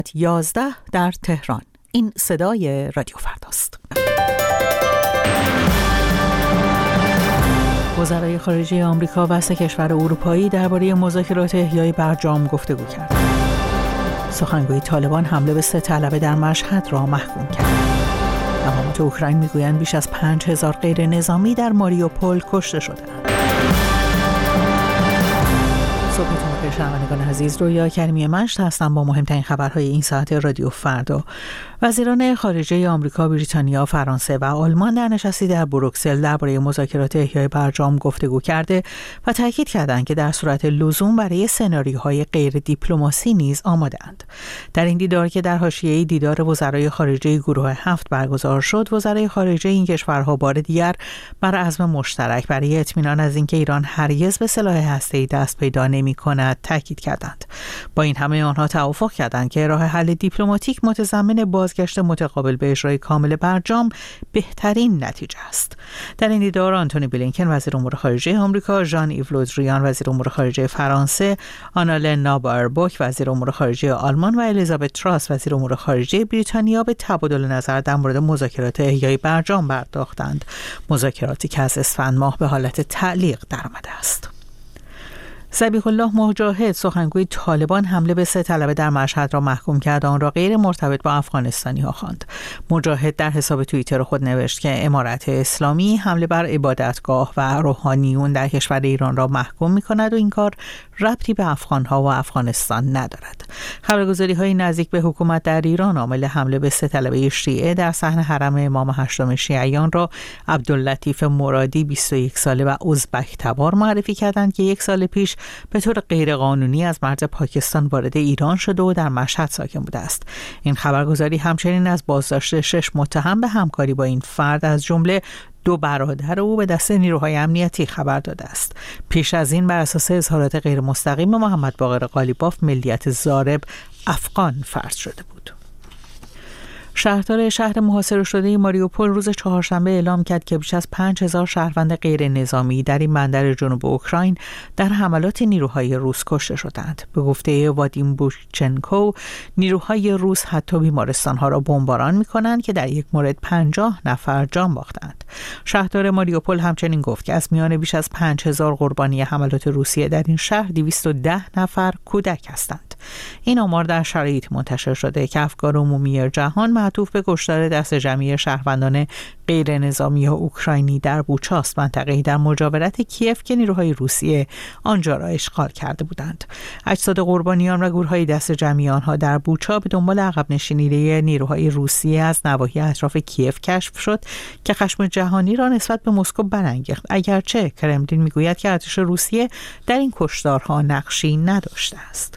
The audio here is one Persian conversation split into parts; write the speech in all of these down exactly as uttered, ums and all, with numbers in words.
یازده در تهران. این صدای رادیو فرداست. وزرای خارجه آمریکا و سه کشور اروپایی درباره مذاکرات احیای برجام گفتگو کردند. سخنگوی طالبان حمله به سه طلبه در مشهد را محکوم کرد. مقامات اوکراین میگویند بیش از پنج هزار غیر نظامی در ماریوپول کشته شدند. صبحتون بخیر شنوندگان عزیز، رویا کریمی مشت هستم با مهمترین خبرهای این ساعت رادیو فردا. وزیران خارجه آمریکا، بریتانیا، فرانسه و آلمان در نشستی در بروکسل درباره مذاکرات احیای برجام گفتگو کرده و تاکید کردند که در صورت لزوم برای سناریوهای غیر دیپلماسی نیز آماده‌اند. در این دیدار که در حاشیه دیدار وزرای خارجه گروه هفت برگزار شد، وزرای خارجه این کشورها بار دیگر بر عزم مشترک برای اطمینان از اینکه ایران هرگز به سلاح هسته‌ای دست پیدا نمی‌کند تاکید کردند. با این همه آنها توافق کردند که راه حل دیپلماتیک متضمن بازگشت متقابل به اجرای کامل برجام بهترین نتیجه است. در این دیدار آنتونی بلینکن وزیر امور خارجه آمریکا، ژان ایو له دریان وزیر امور خارجه فرانسه، آنالنا باربوک وزیر امور خارجه آلمان و الیزابت تراس وزیر امور خارجه بریتانیا به تبادل نظر در مورد مذاکرات احیای برجام پرداختند. مذاکراتی که از اسفند ماه به حالت تعلیق درآمده است. ذبیح الله مجاهد سخنگوی طالبان حمله به سه طلبه در مشهد را محکوم کرد، آن را غیر مرتبط با افغانستانی ها خواند. مجاهد در حساب توییتر خود نوشت که امارت اسلامی حمله بر عبادتگاه و روحانیون در کشور ایران را محکوم می کند و این کار ربطی به افغان ها و افغانستان ندارد. خبرگزاری های نزدیک به حکومت در ایران عامل حمله به سه طلبه شیعه در صحن حرم امام هشتم شیعیان را عبداللطیف مرادی بیست و یک ساله و ازبک تبار معرفی کردند که یک سال پیش به طور غیرقانونی از مرز پاکستان وارد ایران شده و در مشهد ساکن بوده است. این خبرگزاری همچنین از بازداشت شش متهم به همکاری با این فرد از جمله دو برادر او به دست نیروهای امنیتی خبر داده است. پیش از این بر اساس اظهارات غیر مستقیم محمد باقر قالیباف ملیت ضارب افغان فرض شده بود. شهردار شهر محاصره شده ماریوپول روز چهارشنبه اعلام کرد که بیش از پنج هزار شهروند غیر نظامی در این بندر جنوب اوکراین در حملات نیروهای روس کشته شدند. به گفته وادیم بوشچنکو، نیروهای روس حتی بیمارستانها را بمباران می‌کنند که در یک مورد پنجاه نفر جان باختند. شهردار ماریوپول همچنین گفت که از میان بیش از پنج هزار قربانی حملات روسیه در این شهر دویست و ده نفر کودک هستند. این آمار در شرایط منتشر شده که افکار عمومی جهان معطوف به کشتار دست جمعی شهروندان غیر نظامی اوکراینی در بوچاست، منطقه‌ای در مجاورت کیف که نیروهای روسیه آنجا را اشغال کرده بودند. اجساد قربانیان و گورهای دست جمعی آنها در بوچا به دنبال عقب نشینی نیروهای روسیه از نواحی اطراف کیف کشف شد که خشم جهانی را نسبت به مسکو برانگیخت، اگرچه کرملین میگوید که ارتش روسیه در این کشتارها نقشی نداشته است.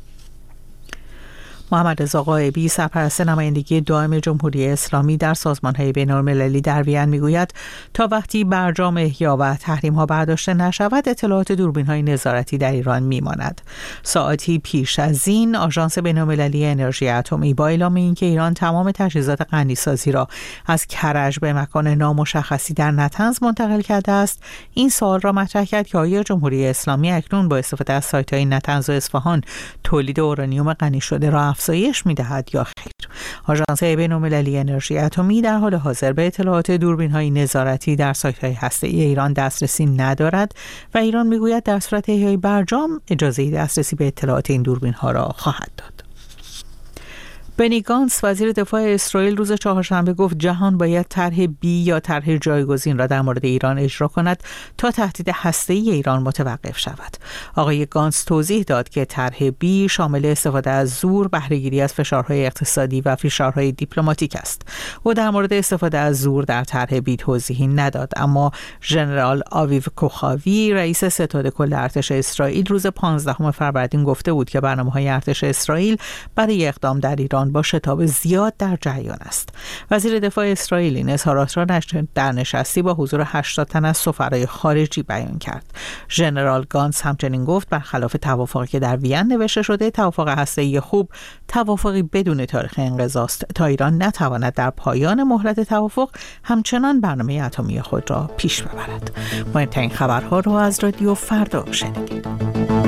محمد رضا غائبی سرپرست نمایندگی دائم جمهوری اسلامی در سازمان‌های بین‌المللی در وین میگوید تا وقتی برجام احیا و تحریم‌ها برداشته نشود اطلاعات دوربین‌های نظارتی در ایران میماند. ساعتی پیش از این آژانس بین‌المللی انرژی اتمی با اعلام اینکه ایران تمام تجهیزات غنیسازی را از کرج به مکان نامشخصی در نطنز منتقل کرده است، این سوال را مطرح کرد که آیا جمهوری اسلامی اکنون با استفاده از سایت‌های نطنز و اصفهان تولید اورانیوم غنی شده را افزایش می‌دهد یا خیر. آژانس بین‌المللی انرژی اتمی در حال حاضر به اطلاعات دوربین‌های نظارتی در سایت‌های هسته‌ای ایران دسترسی ندارد و ایران می‌گوید در صورت احیای برجام اجازه دسترسی به اطلاعات این دوربین‌ها را خواهد داد. بنی گانتس وزیر دفاع اسرائیل روز چهارشنبه گفت جهان باید طرح بی یا طرح جایگزین را در مورد ایران اجرا کند تا تهدید هسته‌ای ایران متوقف شود. آقای گانتس توضیح داد که طرح بی شامل استفاده از زور، بهره‌گیری از فشارهای اقتصادی و فشارهای دیپلماتیک است. او در مورد استفاده از زور در طرح بی توضیحی نداد، اما ژنرال آویو کوخاوی رئیس ستاد کل ارتش اسرائیل روز پانزدهم فروردین گفته بود که برنامه‌های ارتش اسرائیل برای اقدام در ایران با شتاب زیاد در جریان است. وزیر دفاع اسرائیل این اظهارات را در نشستی با حضور هشتاد تن از سفرای خارجی بیان کرد. ژنرال گانتس همچنین گفت برخلاف توافقی که در وین نوشته شده، توافق هسته‌ای خوب توافقی بدون تاریخ انقضا است تا ایران نتواند در پایان مهلت توافق همچنان برنامه اتمی خود را پیش ببرد. مهمترین خبرها را از رادیو فردا شنیدید.